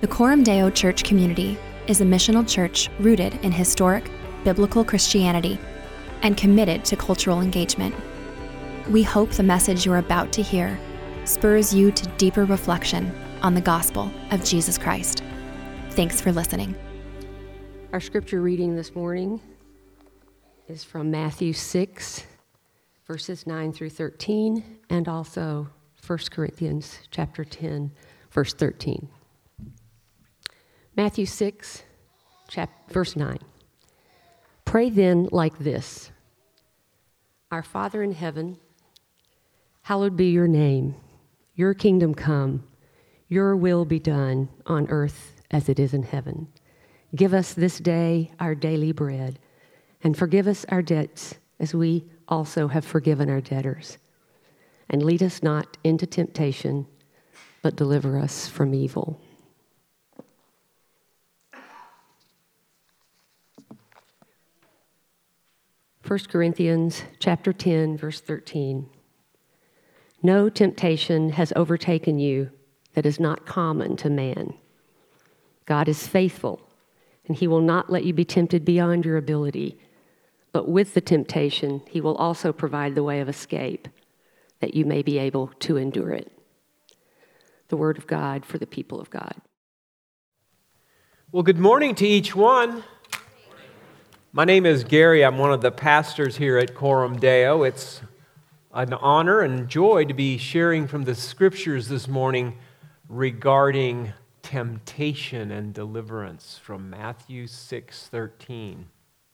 The Coram Deo Church community is a missional church rooted in historic, biblical Christianity and committed to cultural engagement. We hope the message you're about to hear spurs you to deeper reflection on the gospel of Jesus Christ. Thanks for listening. Our scripture reading this morning is from Matthew 6, verses 9 through 13, and also 1 Corinthians chapter 10, verse 13. Matthew 6, verse 9. Pray then like this: Our Father in heaven, hallowed be your name. Your kingdom come. Your will be done on earth as it is in heaven. Give us this day our daily bread, and forgive us our debts as we also have forgiven our debtors. And lead us not into temptation, but deliver us from evil. 1 Corinthians chapter 10, verse 13. No temptation has overtaken you that is not common to man. God is faithful, and he will not let you be tempted beyond your ability. But with the temptation, he will also provide the way of escape, that you may be able to endure it. The word of God for the people of God. Well, good morning to each one. My name is Gary. I'm one of the pastors here at Coram Deo. It's an honor and joy to be sharing from the scriptures this morning regarding temptation and deliverance from Matthew 6:13.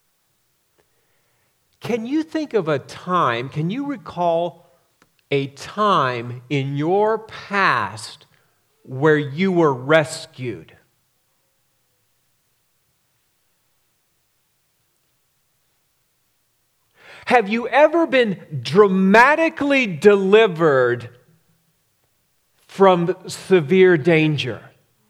Can you think of a time, can you recall a time in your past where you were rescued? Have you ever been dramatically delivered from severe danger?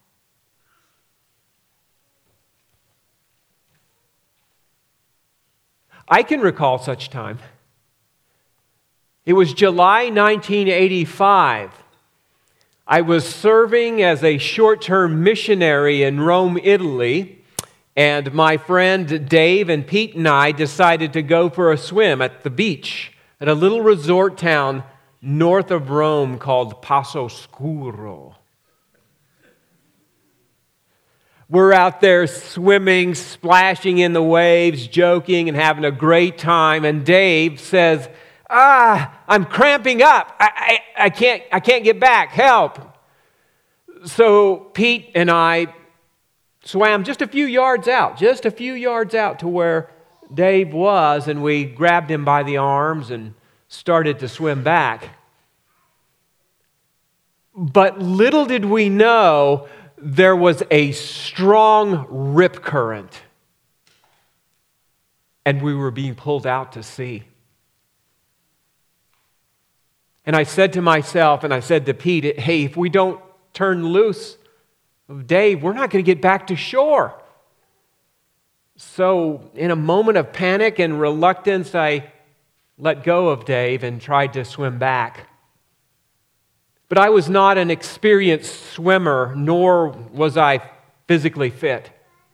I can recall such time. It was July 1985. I was serving as a short-term missionary in Rome, Italy. And my friend Dave and Pete and I decided to go for a swim at the beach at a little resort town north of Rome called Passo Scuro. We're out there swimming, splashing in the waves, joking and having a great time. And Dave says, I'm cramping up. I can't get back. Help. So Pete and I swam just a few yards out to where Dave was, and we grabbed him by the arms and started to swim back. But little did we know there was a strong rip current, and we were being pulled out to sea. And I said to myself, and I said to Pete, hey, if we don't turn loose of Dave, we're not going to get back to shore. So in a moment of panic and reluctance, I let go of Dave and tried to swim back. But I was not an experienced swimmer, nor was I physically fit.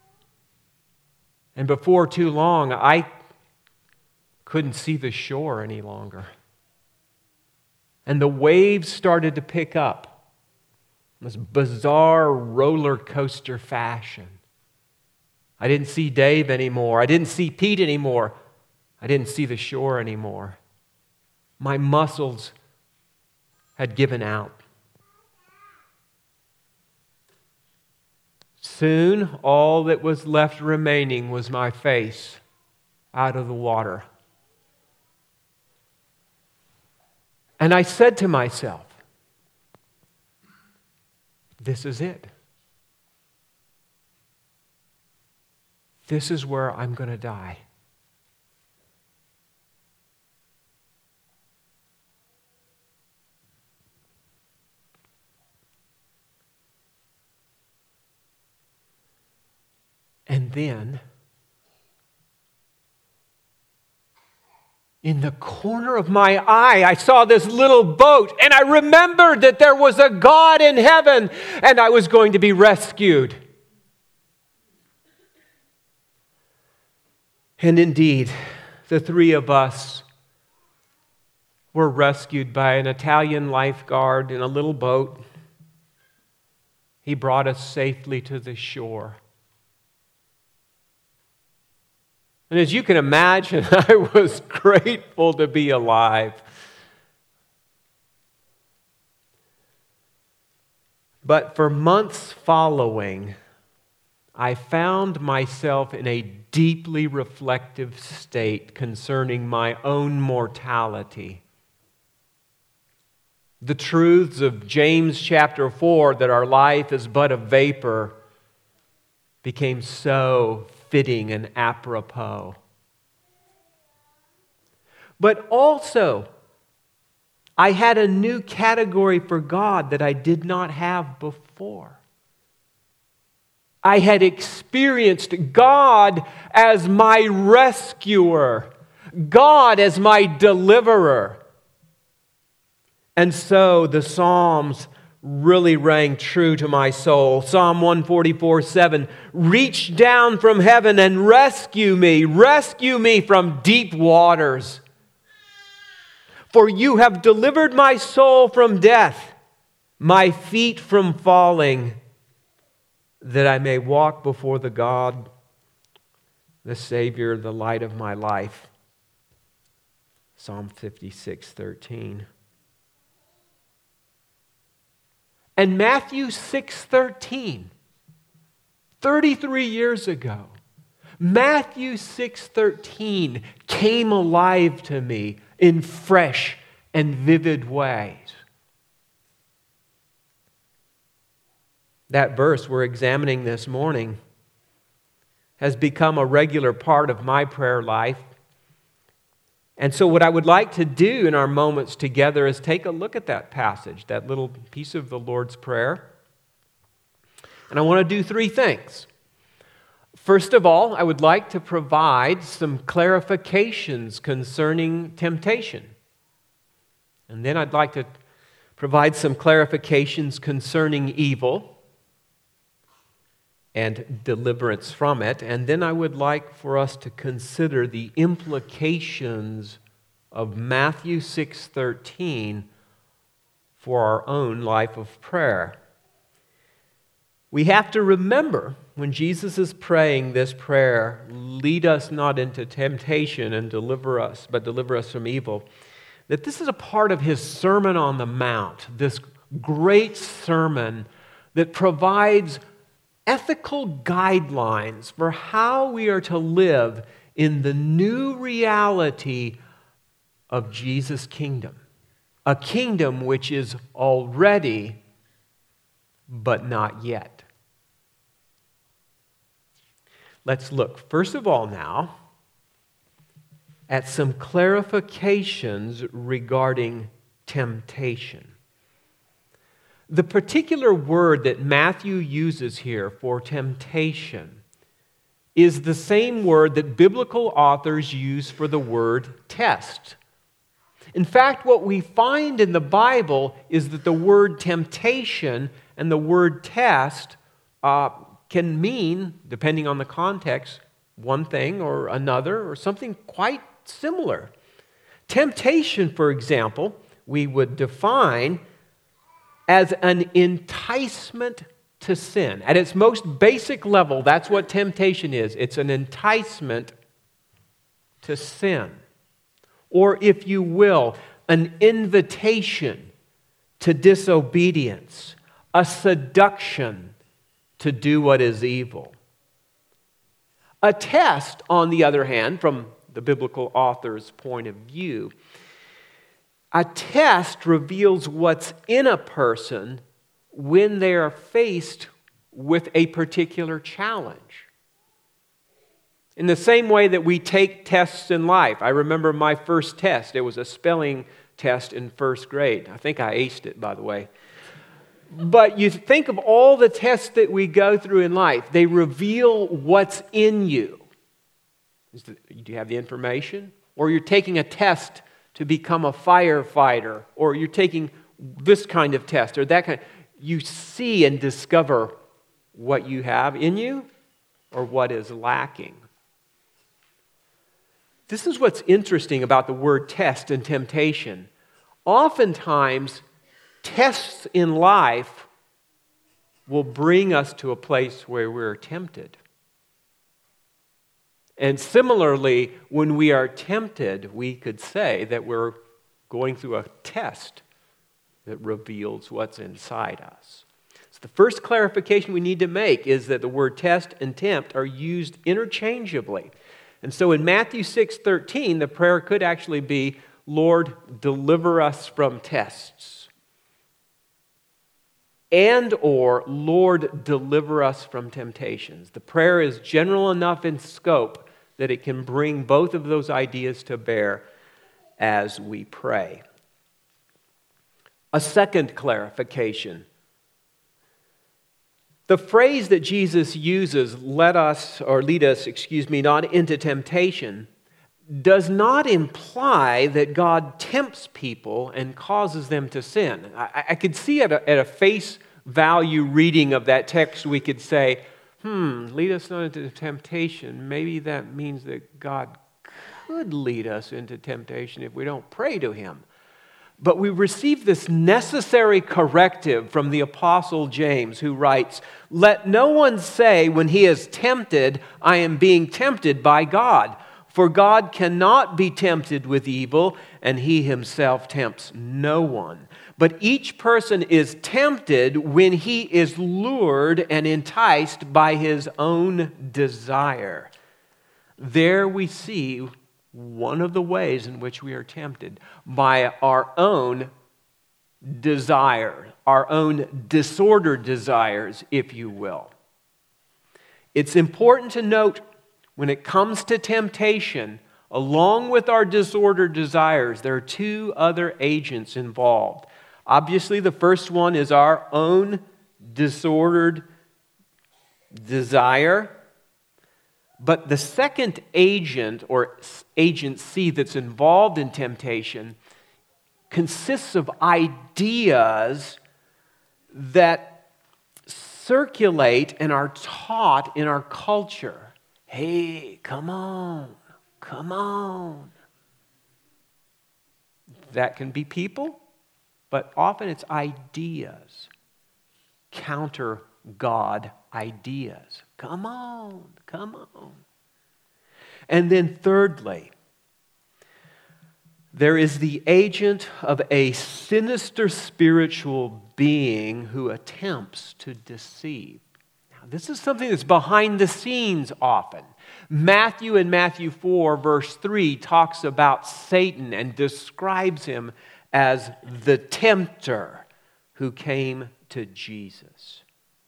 And before too long, I couldn't see the shore any longer. And the waves started to pick up. This bizarre roller coaster fashion. I didn't see Dave anymore. I didn't see Pete anymore. I didn't see the shore anymore. My muscles had given out. Soon, all that was left remaining was my face out of the water. And I said to myself, this is it. This is where I'm going to die. And then, in the corner of my eye, I saw this little boat, and I remembered that there was a God in heaven, and I was going to be rescued. And indeed, the three of us were rescued by an Italian lifeguard in a little boat. He brought us safely to the shore. And as you can imagine, I was grateful to be alive. But for months following, I found myself in a deeply reflective state concerning my own mortality. The truths of James chapter 4, that our life is but a vapor, became so fitting and apropos. But also, I had a new category for God that I did not have before. I had experienced God as my rescuer, God as my deliverer. And so the Psalms really rang true to my soul. Psalm 144:7, reach down from heaven and rescue me from deep waters. For you have delivered my soul from death, my feet from falling, that I may walk before the God, the Savior, the light of my life. Psalm 56:13. And Matthew 6:13, 33 years ago, Matthew 6:13 came alive to me in fresh and vivid ways. That verse we're examining this morning has become a regular part of my prayer life. And so what I would like to do in our moments together is take a look at that passage, that little piece of the Lord's Prayer. And I want to do three things. First of all, I would like to provide some clarifications concerning temptation. And then I'd like to provide some clarifications concerning evil and deliverance from it. And then I would like for us to consider the implications of Matthew 6:13 for our own life of prayer. We have to remember when Jesus is praying this prayer, lead us not into temptation and deliver us, but deliver us from evil, that this is a part of his Sermon on the Mount, this great sermon that provides ethical guidelines for how we are to live in the new reality of Jesus' kingdom. A kingdom which is already, but not yet. Let's look, first of all now, at some clarifications regarding temptation. The particular word that Matthew uses here for temptation is the same word that biblical authors use for the word test. In fact, what we find in the Bible is that the word temptation and the word test can mean, depending on the context, one thing or another or something quite similar. Temptation, for example, we would define as an enticement to sin. At its most basic level, that's what temptation is. It's an enticement to sin. Or, if you will, an invitation to disobedience, a seduction to do what is evil. A test, on the other hand, from the biblical author's point of view, a test reveals what's in a person when they are faced with a particular challenge. In the same way that we take tests in life. I remember my first test. It was a spelling test in first grade. I think I aced it, by the way. But you think of all the tests that we go through in life. They reveal what's in you. Do you have the information? or you're taking a test to become a firefighter, or you're taking this kind of test or that kind. You see and discover what you have in you or what is lacking. This is what's interesting about the word test and temptation. Oftentimes, tests in life will bring us to a place where we're tempted. And similarly, when we are tempted, we could say that we're going through a test that reveals what's inside us. So the first clarification we need to make is that the word test and tempt are used interchangeably. And so in Matthew 6:13, the prayer could actually be, Lord, deliver us from tests. And or, Lord, deliver us from temptations. The prayer is general enough in scope that it can bring both of those ideas to bear as we pray. A second clarification. The phrase that Jesus uses, lead us not into temptation, does not imply that God tempts people and causes them to sin. I could see at a face value reading of that text, we could say, lead us not into temptation. Maybe that means that God could lead us into temptation if we don't pray to Him. But we receive this necessary corrective from the Apostle James, who writes, let no one say when he is tempted, I am being tempted by God. For God cannot be tempted with evil, and He Himself tempts no one. But each person is tempted when he is lured and enticed by his own desire. There we see one of the ways in which we are tempted, by our own desire, our own disordered desires, if you will. It's important to note, when it comes to temptation, along with our disordered desires, there are two other agents involved. Obviously, the first one is our own disordered desire. But the second agent or agency that's involved in temptation consists of ideas that circulate and are taught in our culture. Hey, come on, come on. That can be people, but often it's ideas. Counter God ideas. Come on, come on. And then thirdly, there is the agent of a sinister spiritual being who attempts to deceive. Now, this is something that's behind the scenes often. Matthew in Matthew 4, verse 3, talks about Satan and describes him as the tempter who came to Jesus.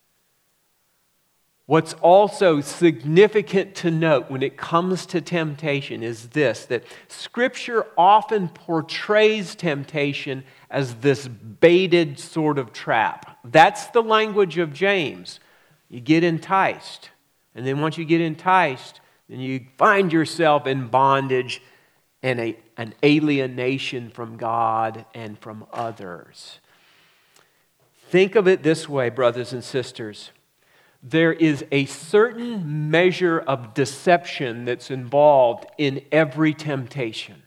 What's also significant to note when it comes to temptation is this, that Scripture often portrays temptation as this baited sort of trap. That's the language of James. You get enticed, and then once you get enticed, then you find yourself in bondage and an alienation from God and from others. Think of it this way, brothers and sisters. There is a certain measure of deception that's involved in every temptation.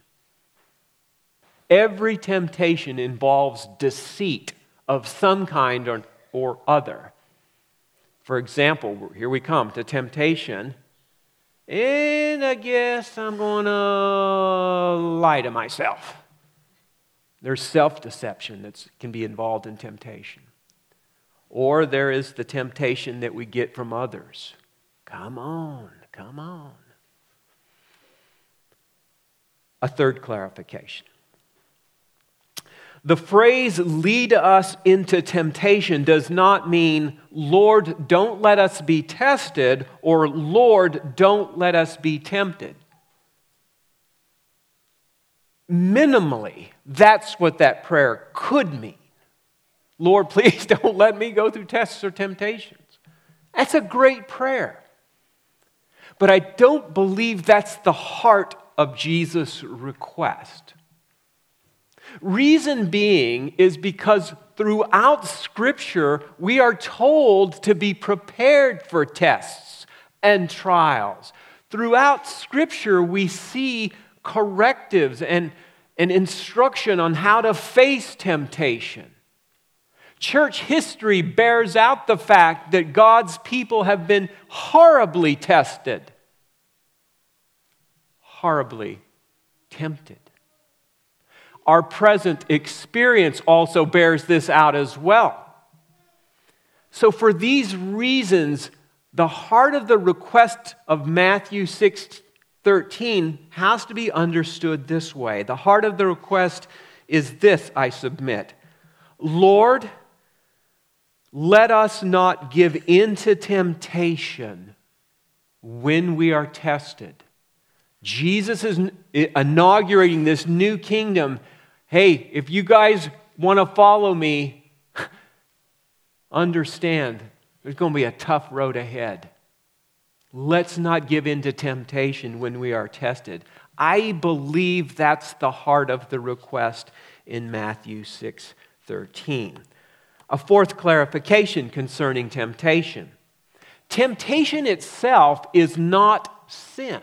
Every temptation involves deceit of some kind or other. For example, here we come to temptation, and I guess I'm going to lie to myself. There's self-deception that can be involved in temptation. Or there is the temptation that we get from others. Come on, come on. A third clarification. The phrase, lead us into temptation, does not mean, Lord, don't let us be tested, or Lord, don't let us be tempted. Minimally, that's what that prayer could mean. Lord, please don't let me go through tests or temptations. That's a great prayer. But I don't believe that's the heart of Jesus' request. Reason being is because throughout Scripture, we are told to be prepared for tests and trials. Throughout Scripture, we see correctives and instruction on how to face temptation. Church history bears out the fact that God's people have been horribly tested, horribly tempted. Our present experience also bears this out as well. So for these reasons, the heart of the request of Matthew 6:13 has to be understood this way. The heart of the request is this, I submit. Lord, let us not give in to temptation when we are tested. Jesus is inaugurating this new kingdom. Hey, if you guys want to follow me, understand there's going to be a tough road ahead. Let's not give in to temptation when we are tested. I believe that's the heart of the request in Matthew 6:13. A fourth clarification concerning temptation. Temptation itself is not sin,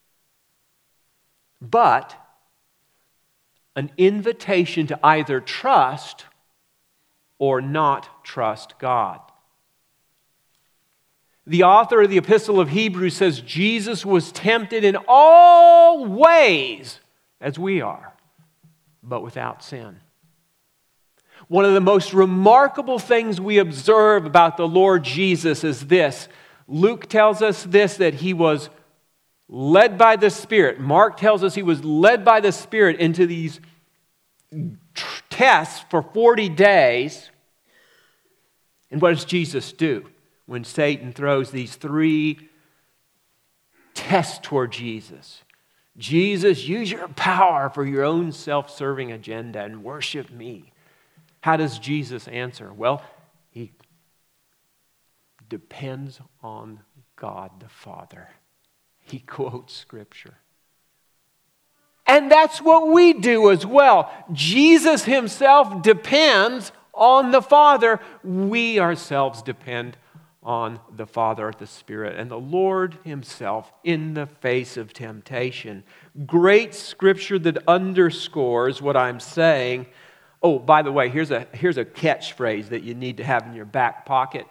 but an invitation to either trust or not trust God. The author of the Epistle of Hebrews says Jesus was tempted in all ways as we are, but without sin. One of the most remarkable things we observe about the Lord Jesus is this. Luke tells us this, that he was led by the Spirit. Mark tells us he was led by the Spirit into these tests for 40 days. And what does Jesus do when Satan throws these 3 tests toward Jesus? Jesus, use your power for your own self-serving agenda and worship me. How does Jesus answer? Well, he depends on God the Father. He quotes Scripture. And that's what we do as well. Jesus himself depends on the Father. We ourselves depend on the Father, the Spirit, and the Lord himself in the face of temptation. Great Scripture that underscores what I'm saying. Oh, by the way, here's a catchphrase that you need to have in your back pocket.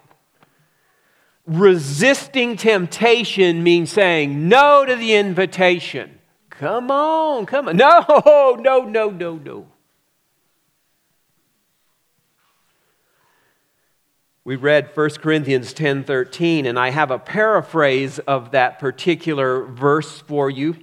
Resisting temptation means saying no to the invitation. Come on. No. We read 1 Corinthians 10:13, and I have a paraphrase of that particular verse for you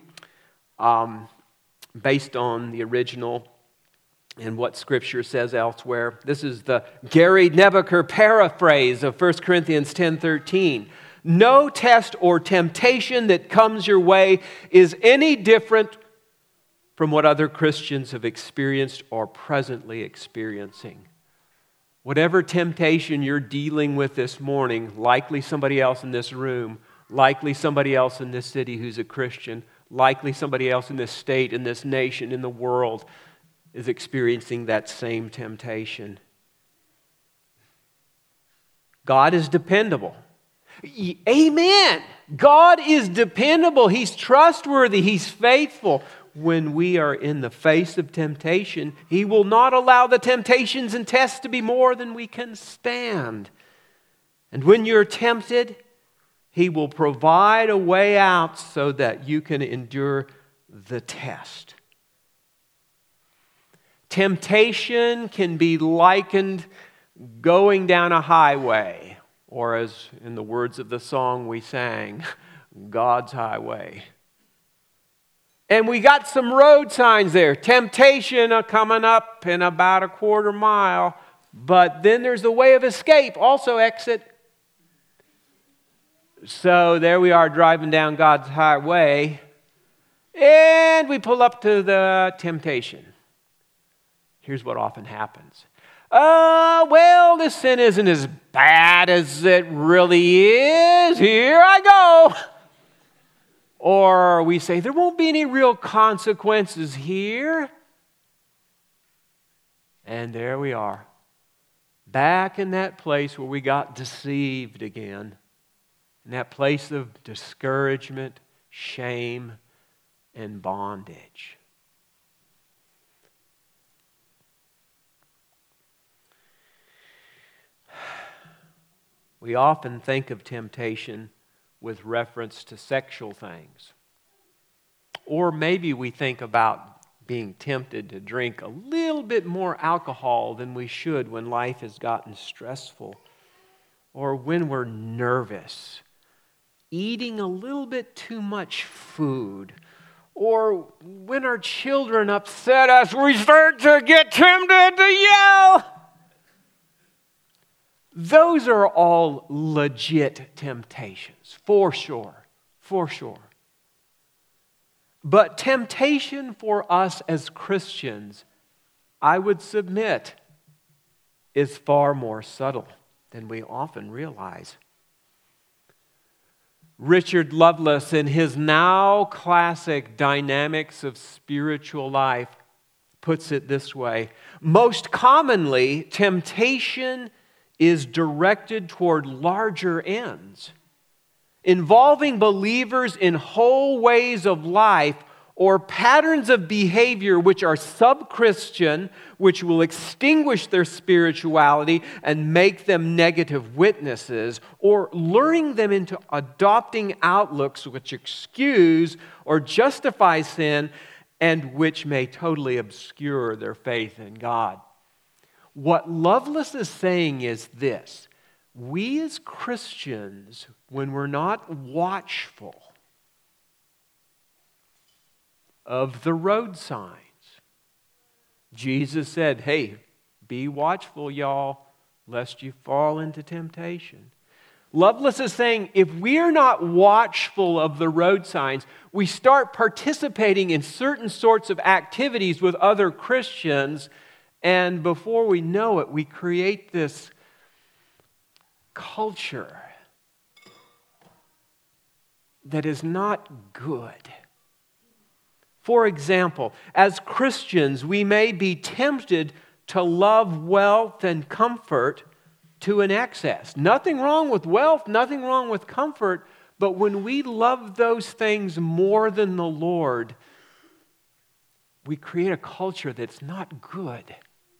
based on the original and what Scripture says elsewhere. This is the Gary Nebeker paraphrase of 1 Corinthians 10:13. No test or temptation that comes your way is any different from what other Christians have experienced or presently experiencing. Whatever temptation you're dealing with this morning, likely somebody else in this room, likely somebody else in this city who's a Christian, likely somebody else in this state, in this nation, in the world, is experiencing that same temptation. God is dependable. Amen. God is dependable. He's trustworthy. He's faithful. When we are in the face of temptation, He will not allow the temptations and tests to be more than we can stand. And when you're tempted, He will provide a way out so that you can endure the test. Temptation can be likened going down a highway, or as in the words of the song we sang, God's highway. And we got some road signs there. Temptation coming up in about a quarter mile. But then there's the way of escape, also exit. So there we are driving down God's highway. And we pull up to the temptation. Here's what often happens. Well, this sin isn't as bad as it really is. Here I go. Or we say, there won't be any real consequences here. And there we are, back in that place where we got deceived again, in that place of discouragement, shame, and bondage. We often think of temptation with reference to sexual things. Or maybe we think about being tempted to drink a little bit more alcohol than we should when life has gotten stressful. Or when we're nervous, eating a little bit too much food. Or when our children upset us, we start to get tempted to yell. Those are all legit temptations, for sure, for sure. But temptation for us as Christians, I would submit, is far more subtle than we often realize. Richard Lovelace, in his now classic Dynamics of Spiritual Life, puts it this way: most commonly, temptation is directed toward larger ends, involving believers in whole ways of life or patterns of behavior which are sub-Christian, which will extinguish their spirituality and make them negative witnesses, or luring them into adopting outlooks which excuse or justify sin and which may totally obscure their faith in God. What Lovelace is saying is this: we as Christians, when we're not watchful of the road signs, Jesus said, hey, be watchful, y'all, lest you fall into temptation. Lovelace is saying if we're not watchful of the road signs, we start participating in certain sorts of activities with other Christians, and before we know it, we create this culture that is not good. For example, as Christians, we may be tempted to love wealth and comfort to an excess. Nothing wrong with wealth, nothing wrong with comfort, but when we love those things more than the Lord, we create a culture that's not good.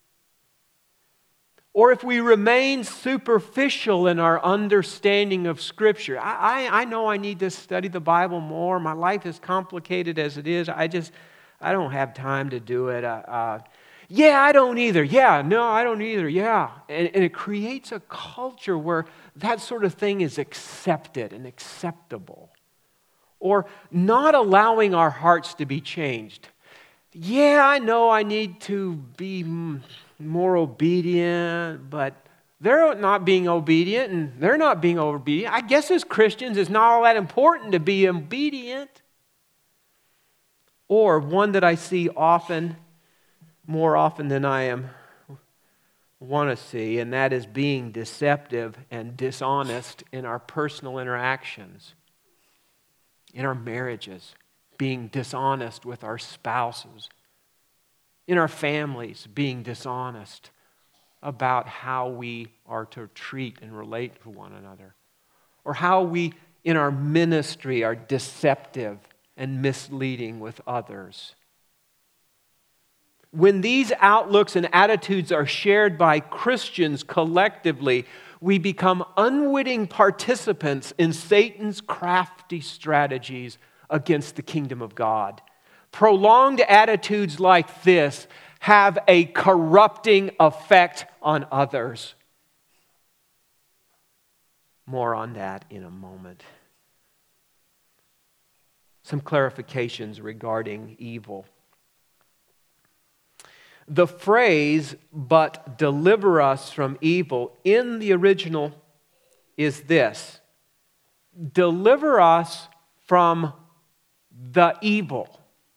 Or if we remain superficial in our understanding of Scripture. I know I need to study the Bible more. My life is complicated as it is. I don't have time to do it. Yeah, I don't either. Yeah, no, I don't either. Yeah. And it creates a culture where that sort of thing is accepted and acceptable. Or not allowing our hearts to be changed. Yeah, I know I need to be more obedient, but they're not being obedient and they're not being obedient. I guess as Christians, it's not all that important to be obedient. Or one that I see often, more often than I want to see, and that is being deceptive and dishonest in our personal interactions, in our marriages, being dishonest with our spouses, in our families, being dishonest about how we are to treat and relate to one another, or how we, in our ministry, are deceptive and misleading with others. When these outlooks and attitudes are shared by Christians collectively, we become unwitting participants in Satan's crafty strategies against the kingdom of God. Prolonged attitudes like this have a corrupting effect on others. More on that in a moment. Some clarifications regarding evil. The phrase, "but deliver us from evil," in the original is this: deliver us from the evil.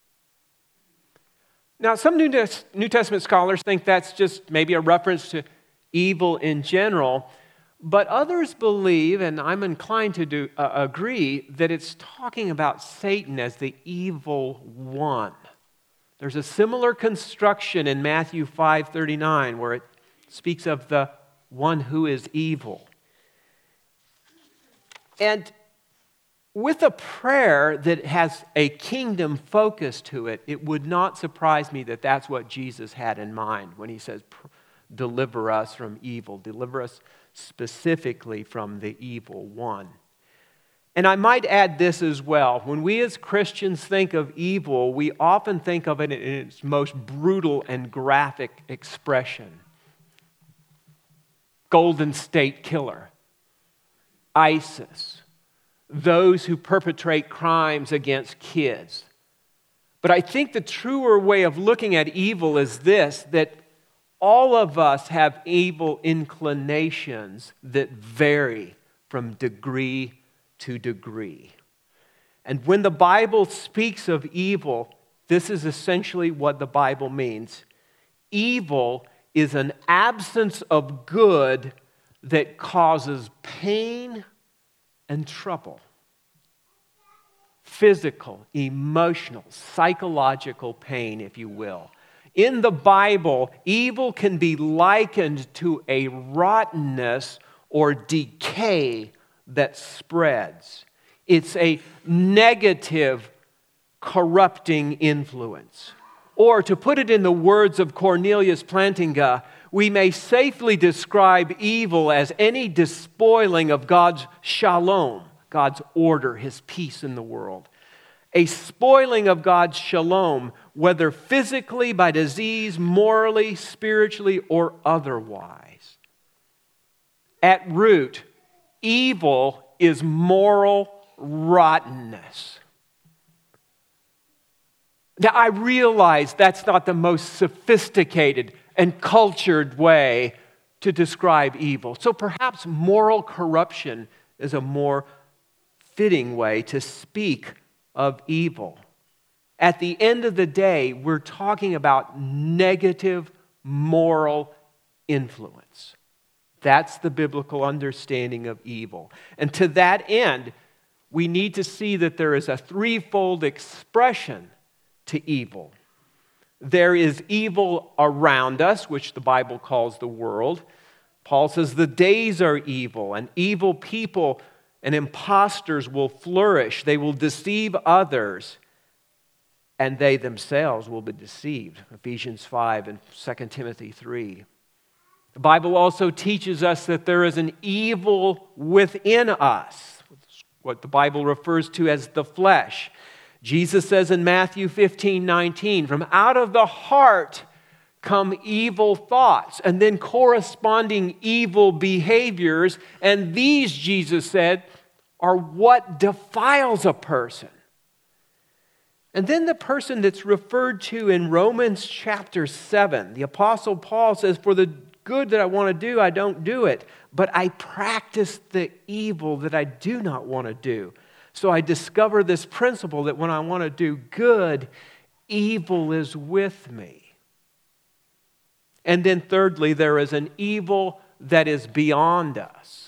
Now, some New Testament scholars think that's just maybe a reference to evil in general, But others believe, and I'm inclined to agree, that it's talking about Satan as the evil one. There's a similar construction in Matthew 5:39 where it speaks of the one who is evil. And with a prayer that has a kingdom focus to it, it would not surprise me that that's what Jesus had in mind when he says, deliver us from evil. Deliver us specifically from the evil one. And I might add this as well. When we as Christians think of evil, we often think of it in its most brutal and graphic expression. Golden State Killer, ISIS, those who perpetrate crimes against kids. But I think the truer way of looking at evil is this, that all of us have evil inclinations that vary from degree to degree. And when the Bible speaks of evil, this is essentially what the Bible means. Evil is an absence of good that causes pain and trouble. Physical, emotional, psychological pain, if you will. In the Bible, evil can be likened to a rottenness or decay that spreads. It's a negative, corrupting influence. Or to put it in the words of Cornelius Plantinga, we may safely describe evil as any despoiling of God's shalom, God's order, His peace in the world. A spoiling of God's shalom, whether physically, by disease, morally, spiritually, or otherwise. At root, evil is moral rottenness. Now, I realize that's not the most sophisticated and cultured way to describe evil. So perhaps moral corruption is a more fitting way to speak of evil. At the end of the day, we're talking about negative moral influence. That's the biblical understanding of evil. And to that end, we need to see that there is a threefold expression to evil. There is evil around us, which the Bible calls the world. Paul says the days are evil, and evil people and impostors will flourish. They will deceive others, and they themselves will be deceived. Ephesians 5 and 2 Timothy 3. The Bible also teaches us that there is an evil within us, what the Bible refers to as the flesh. Jesus says in Matthew 15:19, from out of the heart come evil thoughts, and then corresponding evil behaviors, and these, Jesus said, are what defiles a person. And then the person that's referred to in Romans chapter 7, the Apostle Paul says, for the good that I want to do, I don't do it, but I practice the evil that I do not want to do. So I discover this principle that when I want to do good, evil is with me. And then thirdly, there is an evil that is beyond us.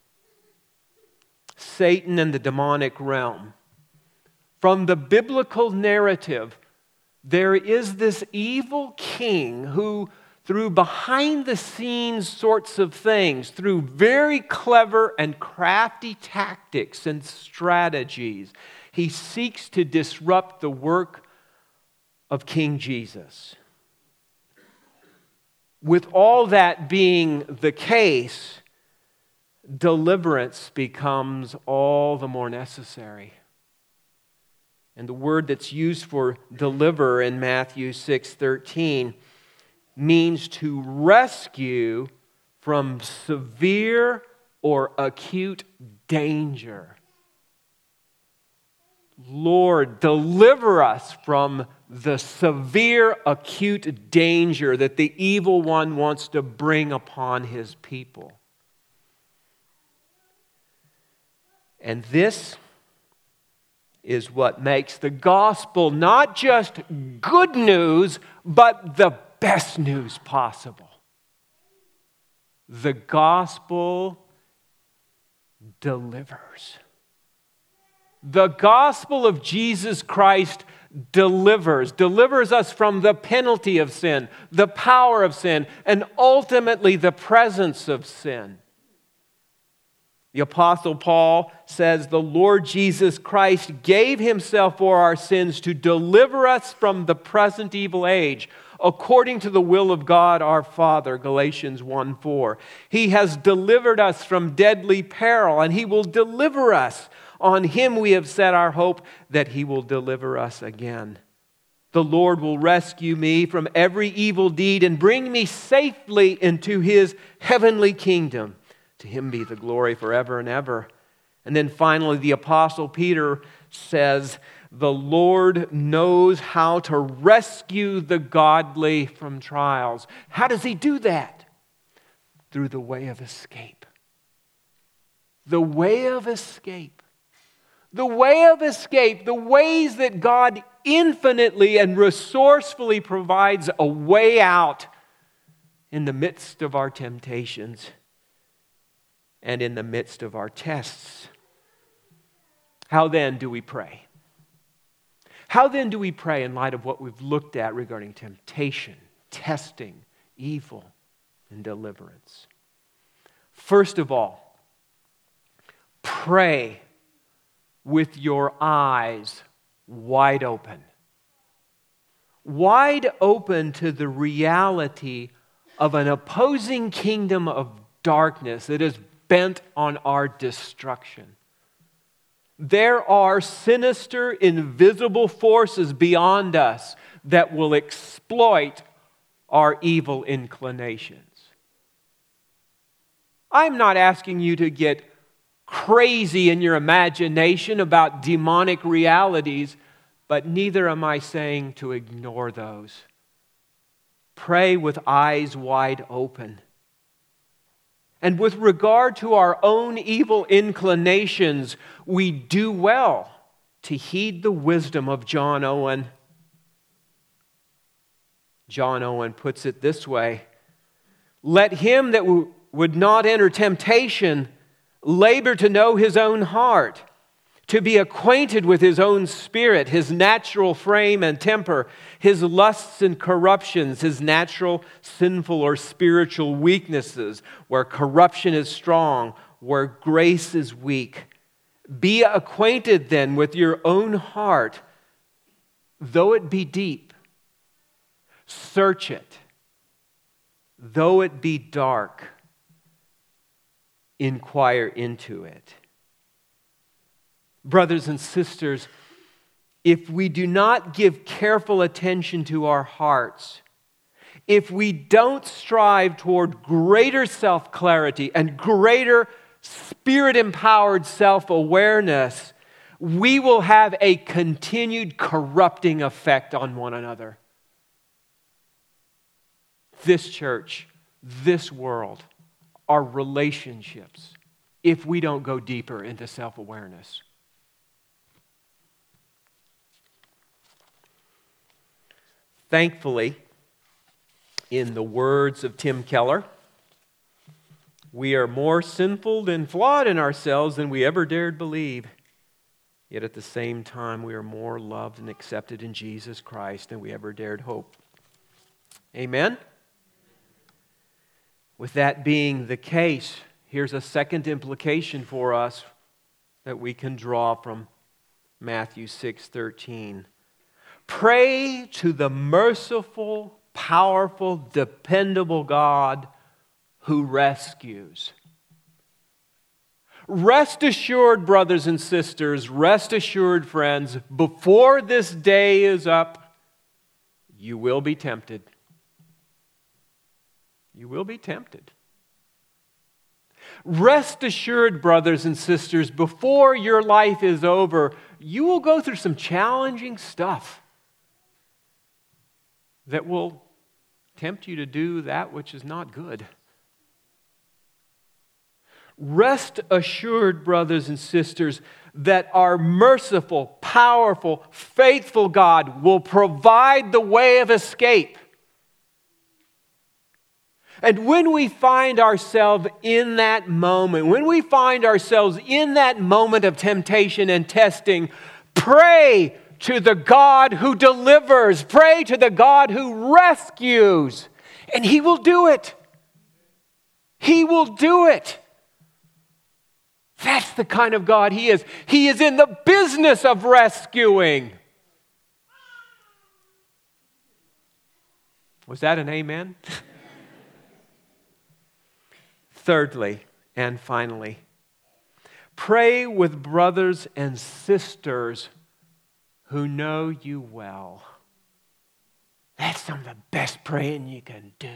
Satan and the demonic realm. From the biblical narrative, there is this evil king who, through behind-the-scenes sorts of things, through very clever and crafty tactics and strategies, he seeks to disrupt the work of King Jesus. With all that being the case, deliverance becomes all the more necessary. And the word that's used for deliver in Matthew 6:13 means to rescue from severe or acute danger. Lord, deliver us from the severe acute danger that the evil one wants to bring upon his people. And this is what makes the gospel not just good news, but the best news possible. The gospel delivers. The gospel of Jesus Christ delivers us from the penalty of sin, the power of sin, and ultimately the presence of sin. The Apostle Paul says the Lord Jesus Christ gave himself for our sins to deliver us from the present evil age, according to the will of God our Father, Galatians 1:4. He has delivered us from deadly peril, and He will deliver us. On Him we have set our hope that He will deliver us again. The Lord will rescue me from every evil deed and bring me safely into His heavenly kingdom. To Him be the glory forever and ever. And then finally, the Apostle Peter says, the Lord knows how to rescue the godly from trials. How does He do that? Through the way of escape. The way of escape. The way of escape, the ways that God infinitely and resourcefully provides a way out in the midst of our temptations and in the midst of our tests. How then do we pray? How then do we pray in light of what we've looked at regarding temptation, testing, evil, and deliverance? First of all, pray with your eyes wide open. Wide open to the reality of an opposing kingdom of darkness that is bent on our destruction. There are sinister, invisible forces beyond us that will exploit our evil inclinations. I'm not asking you to get crazy in your imagination about demonic realities, but neither am I saying to ignore those. Pray with eyes wide open. And with regard to our own evil inclinations, we do well to heed the wisdom of John Owen. John Owen puts it this way: let him that would not enter temptation labor to know his own heart, to be acquainted with his own spirit, his natural frame and temper, his lusts and corruptions, his natural sinful or spiritual weaknesses, where corruption is strong, where grace is weak. Be acquainted then with your own heart, though it be deep. Search it, though it be dark. Inquire into it. Brothers and sisters, if we do not give careful attention to our hearts, if we don't strive toward greater self-clarity and greater Spirit-empowered self-awareness, we will have a continued corrupting effect on one another. This church, this world, our relationships, if we don't go deeper into self-awareness. Thankfully, in the words of Tim Keller, we are more sinful and flawed in ourselves than we ever dared believe. Yet at the same time, we are more loved and accepted in Jesus Christ than we ever dared hope. Amen? With that being the case, here's a second implication for us that we can draw from Matthew 6:13. Pray to the merciful, powerful, dependable God who rescues. Rest assured, brothers and sisters, rest assured, friends, before this day is up, you will be tempted. You will be tempted. Rest assured, brothers and sisters, before your life is over, you will go through some challenging stuff that will tempt you to do that which is not good. Rest assured, brothers and sisters, that our merciful, powerful, faithful God will provide the way of escape. And when we find ourselves in that moment, when we find ourselves in that moment of temptation and testing, pray to the God who delivers. Pray to the God who rescues. And He will do it. He will do it. That's the kind of God He is. He is in the business of rescuing. Was that an amen? Thirdly and finally, pray with brothers and sisters who know you well. That's some of the best praying you can do.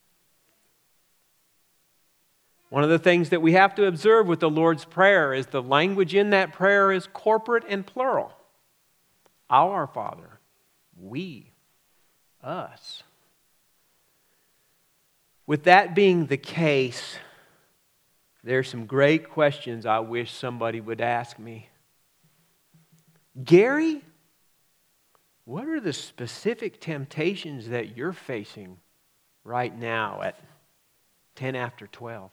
One of the things that we have to observe with the Lord's Prayer is the language in that prayer is corporate and plural. Our Father, we, us. With that being the case, there's some great questions I wish somebody would ask me. Gary, what are the specific temptations that you're facing right now at 10 after 12?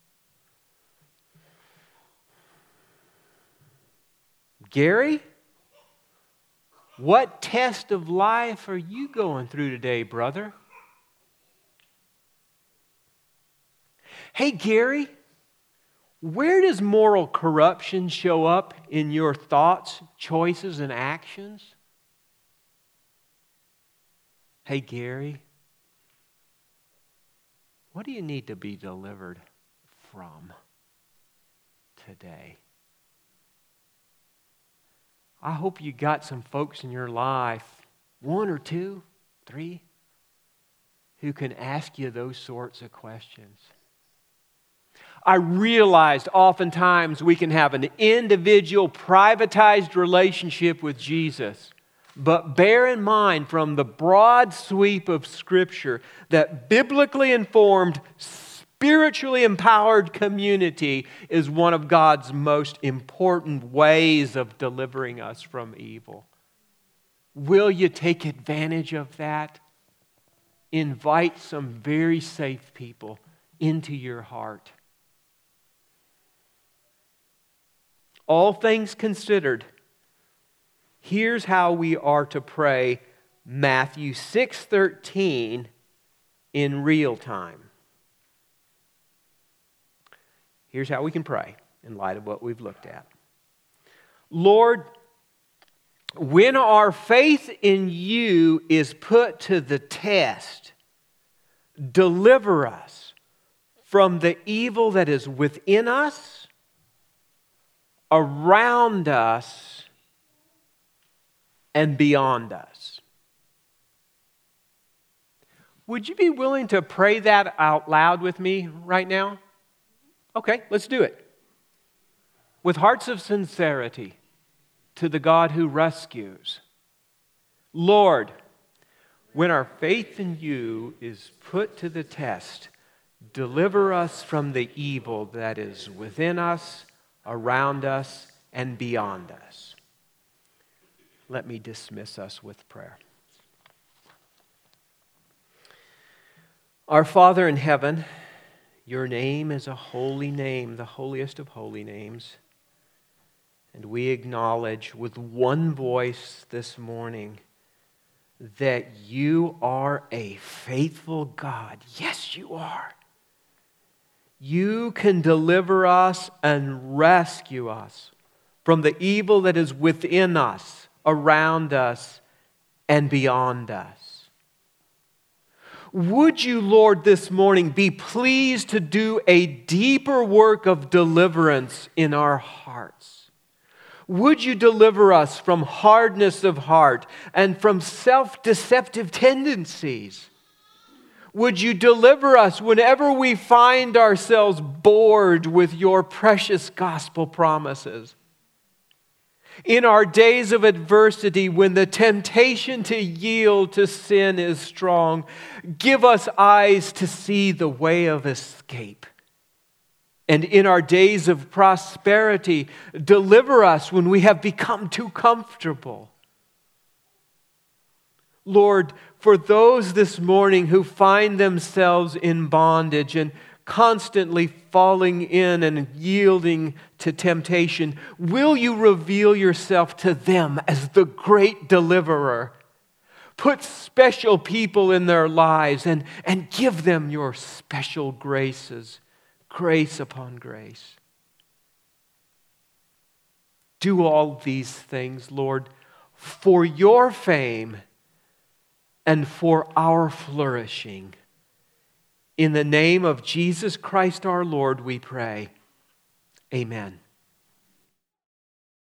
Gary, what test of life are you going through today, brother? Hey, Gary, where does moral corruption show up in your thoughts, choices, and actions? Hey, Gary, what do you need to be delivered from today? I hope you got some folks in your life, 1 or 2, 3, who can ask you those sorts of questions. I realized oftentimes we can have an individual, privatized relationship with Jesus. But bear in mind from the broad sweep of Scripture that biblically informed, spiritually empowered community is one of God's most important ways of delivering us from evil. Will you take advantage of that? Invite some very safe people into your heart. All things considered, here's how we are to pray Matthew 6:13 in real time. Here's how we can pray in light of what we've looked at. Lord, when our faith in you is put to the test, deliver us from the evil that is within us, around us, and beyond us. Would you be willing to pray that out loud with me right now? Okay, let's do it. With hearts of sincerity to the God who rescues. Lord, when our faith in you is put to the test, deliver us from the evil that is within us, around us, and beyond us. Let me dismiss us with prayer. Our Father in heaven, your name is a holy name, the holiest of holy names. And we acknowledge with one voice this morning that you are a faithful God. Yes, you are. You can deliver us and rescue us from the evil that is within us, around us, and beyond us. Would you, Lord, this morning be pleased to do a deeper work of deliverance in our hearts? Would you deliver us from hardness of heart and from self-deceptive tendencies? Would you deliver us whenever we find ourselves bored with your precious gospel promises? In our days of adversity, when the temptation to yield to sin is strong, give us eyes to see the way of escape. And in our days of prosperity, deliver us when we have become too comfortable. Lord, for those this morning who find themselves in bondage and constantly falling in and yielding to temptation, will you reveal yourself to them as the great deliverer? Put special people in their lives and give them your special graces, grace upon grace. Do all these things, Lord, for your fame and for our flourishing. In the name of Jesus Christ our Lord, we pray. Amen.